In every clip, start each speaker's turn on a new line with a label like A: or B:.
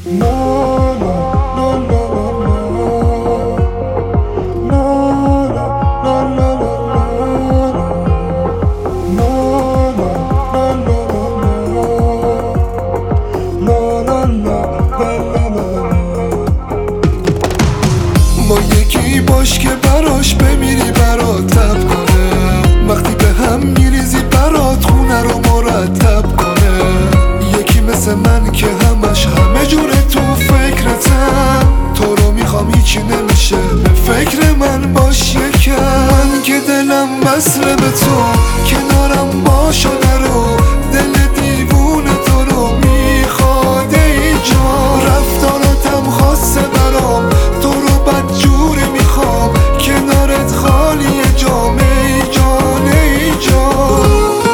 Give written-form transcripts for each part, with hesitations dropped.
A: با یکی باش که براش بمیری برات تب کنه، وقتی به هم میریزی برات خونه رو مرتب کنه. یکی مثل من که همش همه جوره تو فکرتم، تو رو میخوام هیچی نمیشه به فکر من باش یکم. من که دلم وصله به تو، کنارم باش و نرو، دل دیوونه تو رو میخواد ای جان. رفتاراتم خاصه برام، تو رو بدجوری میخوام، کنارت خالی جام ای جان ای جان.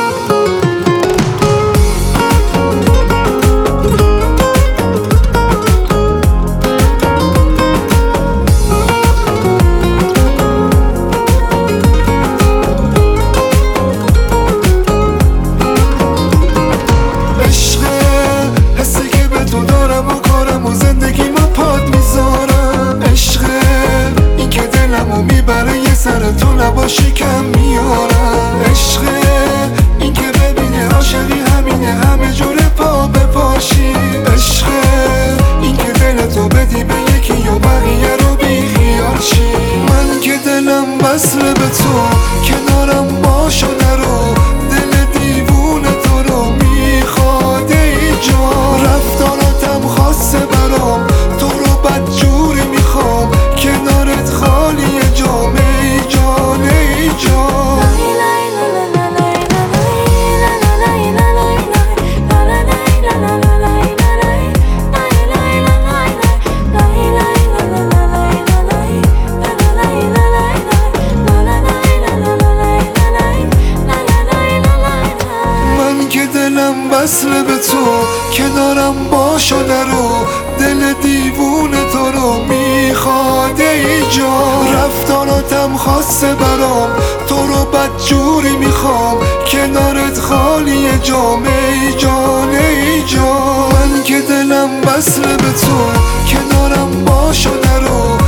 A: سر تو نباشی کم میارم. عشقه این که ببینه عاشقی همینه، همه جوره پا بپاشی. عشقه این که دل تو بدی به یکی و بقیه رو بی خیال شی. من که دلم وصله به تو، کنارم باش و نرو، دل دیوونه تو رو میخواد ای جان. رفتاراتم خاصه برام، تو رو بدجوری میخوام، کنارت خالی جام ای جان ای جان. من که دلم وصله به تو، کنارم باش و نرو، دل دیوونه تو رو میخواد ای جان. رفتاراتم خاصه برام، تو رو بدجوری میخوام، کنارت خالی جام ای جان ای جان. من که دلم وصله به تو، کنارم باش و نرو،